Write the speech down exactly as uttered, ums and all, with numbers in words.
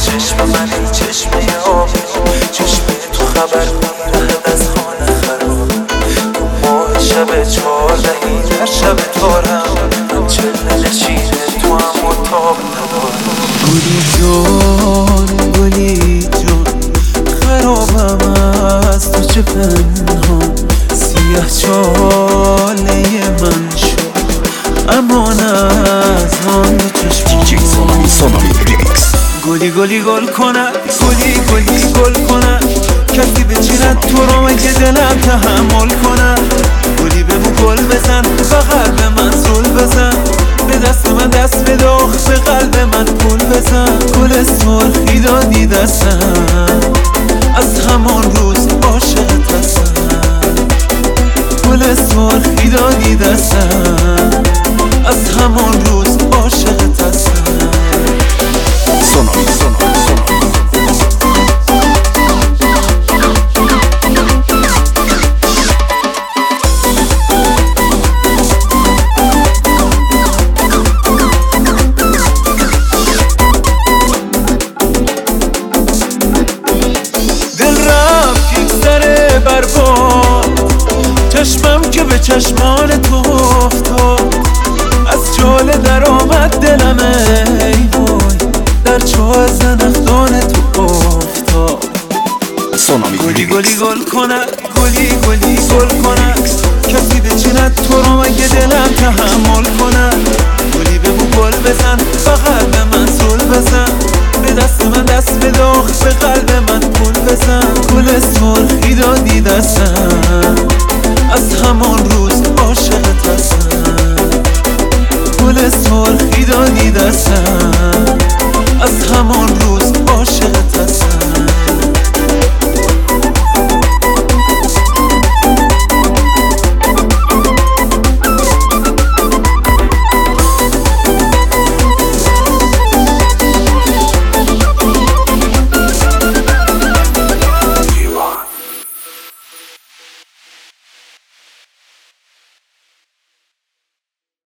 چشم منی چشمه آبی، چشمه تو خبر میرهد از خانه خراب. تو ماه شب چهاردهی در شب تارم، چله نشینه تو هم و تاب ندارم. گلی جان گلی جان خرابم از تو چه پنهان، سیاه چاله من شد امان از آن دو چشمان. گلی گلی گل کند، گلی گلی گل کند، کسی بچیند تو رو مگه دلم تحمل کند. گلی بمو گل بزن، فقط به من زل بزن، به دست من دست بده، به قلب من پول بزن. گل سرخی دادی دستم، از همون روز عاشقت هستم. گل سرخی دادی دستم، از همون روز عاشقت هستم. سونامی سونامی چشمم که به چشمان تو افتاد، از جاله در آمد دلم ای وای، در چاه زنخدان تو افتاد. گلی گلی گل کند، گلی گلی گل کند، کسی بچیند تو رو مگه دلم تحمل کند. گلی بگو گل بزن، فقط به من زل بزن،